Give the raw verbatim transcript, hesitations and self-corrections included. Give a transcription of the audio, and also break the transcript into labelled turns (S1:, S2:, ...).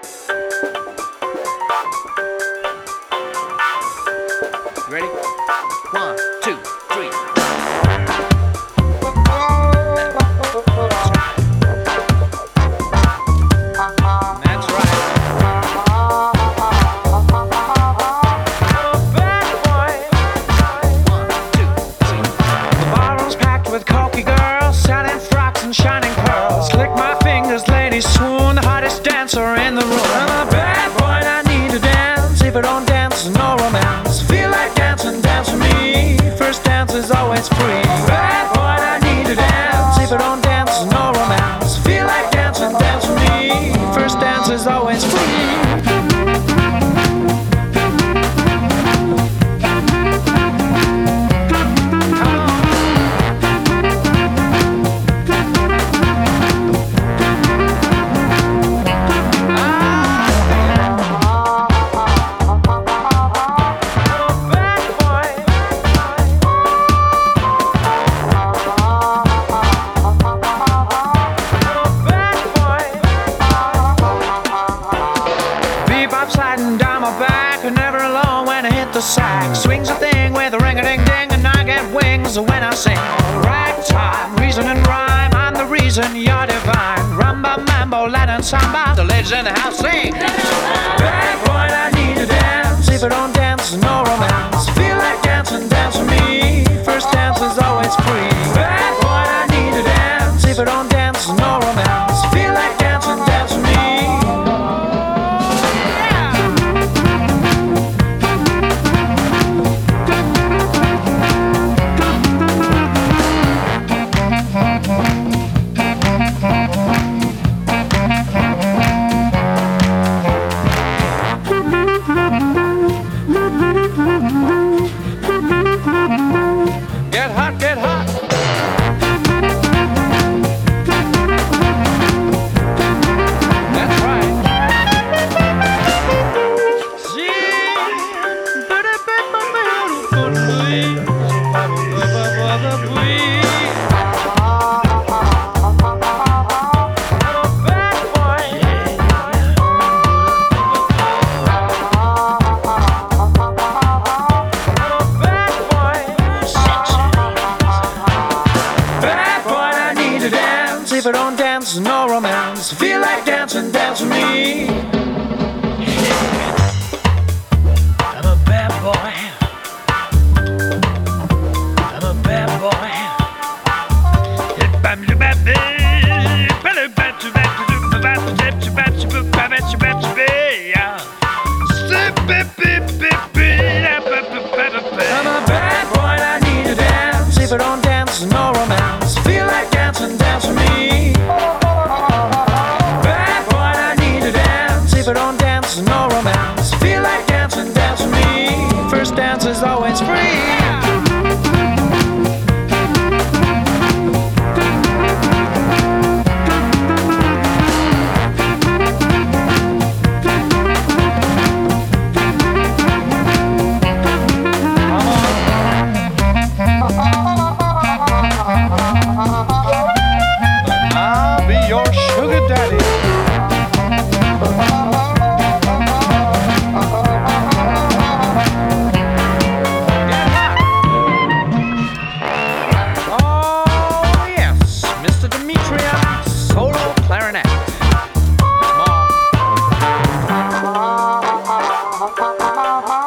S1: Ready? One, two, three. That's right. One, two, three.
S2: The ballroom's packed with cocky girls, selling frocks and shining pearls. Lick my fingers, ladies swoon, the hottest dancer in the room. I'm a bad boy and I need to dance. If I don't dance, no romance. Feel like dancing, dance with me. First dance is always free. Bad boy and I need to dance. If I don't dance, no romance. Feel like dancing, dance with me. First dance is always free. Sliding down my back, and never alone when I hit the sack. Swings a thing with a ring-a-ding-ding, and I get wings when I sing. Ragtime, reason and rhyme, I'm the reason you're divine. Rumba, mambo, Latin samba, the ladies in the house sing. Bad boy, I need to dance. If I don't dance, no romance. Feel like dancing, dance with me. First dance is always free. Bad boy, I need to dance. If I don't dance, no romance. Feel like dancing, dance with me. Get hot, get hot. That's right. If I don't dance, no romance. Feel like dancing, dance with me. I'm a bad boy. I'm a bad boy. I'm a bad boy and I need to dance. If I don't dance, no romance. Feel like dancing, dance with me. Bad boy and I need to dance. If I don't dance, no romance. Feel like dancing, dance with me. First dance is always free. I'll be your sugar daddy. Get hot. Oh yes, Mister Demetrian, solo clarinet. It's more.